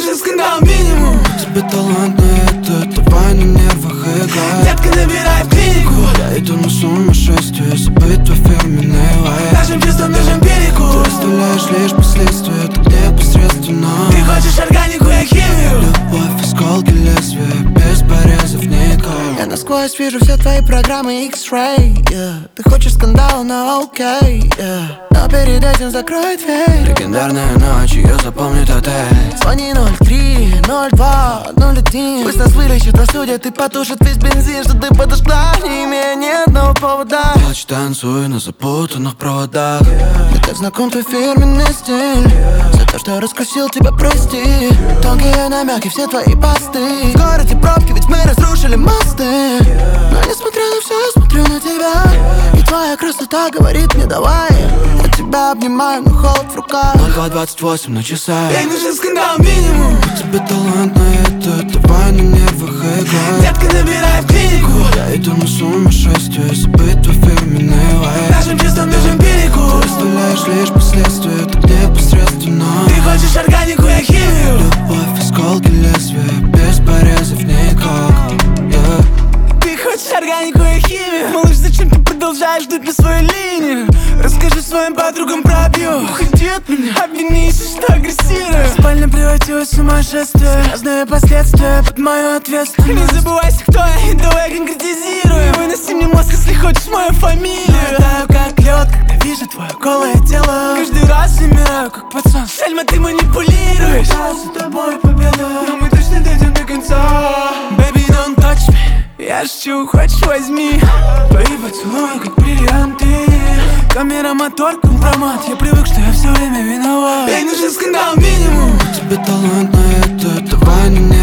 нужен скандал минимум. Тебе талант на это, давай на нервах играй. Детка, набирай в клинику. Я иду на сумасшествие, забыть твой фирменный лайк. Нашим чувствам нужен перекур. Ты оставляешь лишь последствия, так непосредственно. Ты хочешь органику, я химию. Любовь, осколки лезвия, без порезов никак. Я насквозь вижу все твои программы X-Ray, yeah. Ты хочешь скандал, но окей, yeah. Но перед этим закрой дверь. Легендарная ночь, ее запомнит отель. Звони 03, 02, 01. Пусть нас вылечит осудят и потушит весь бензин, что ты подошла, не имея ни одного повода. Ночь танцуй на запутанных проводах. Мне так знаком твой фирменный стиль. За то, что раскусил тебя, прости. Тонкие намеки, все твои посты. В городе пробки, ведь мы разрушили мосты. Но несмотря на все, я смотрю на тебя. И твоя красота говорит мне давай. Я тебя обнимаю, но холод в руках. 02:28 на часах. Ей нужен скандал минимум. Тебе талант на это, давай на нервах играй. Детка, набирай в клинику. Я иду на сумасшествие, забыть твой фирменный лайк. Нашим чувствам нужен перекур. Ты оставляешь лишь последствия, так непосредственно. Ты хочешь органику, я химию. Любовь, осколки лезвия, без порезов никак, yeah. Ты хочешь органику, я химию. Малыш, зачем ты продолжаешь ждать на свою линию? Расскажи своим подругам про объем. Уходи от меня, обвинись, что агрессирую. Спальня превратилась в сумасшествие. Разные последствия под мою ответственность. Не забывайся, кто я, и давай конкретизируем. Выноси мне мозг, если хочешь мою фамилию. Я таю как лед, когда вижу твое голое тело. Каждый раз замираю, как пацан. Сельма, ты манипулируешь. За тобой победа, но мы точно дойдем до конца. Baby, don't touch me. Я шучу, хочешь возьми. Твои поцелуи, как бриллианты. Камера, мотор, компромат. Я привык, что я все время виноват. Ей нужен скандал минимум. Тебе талант на это, давай на нервах.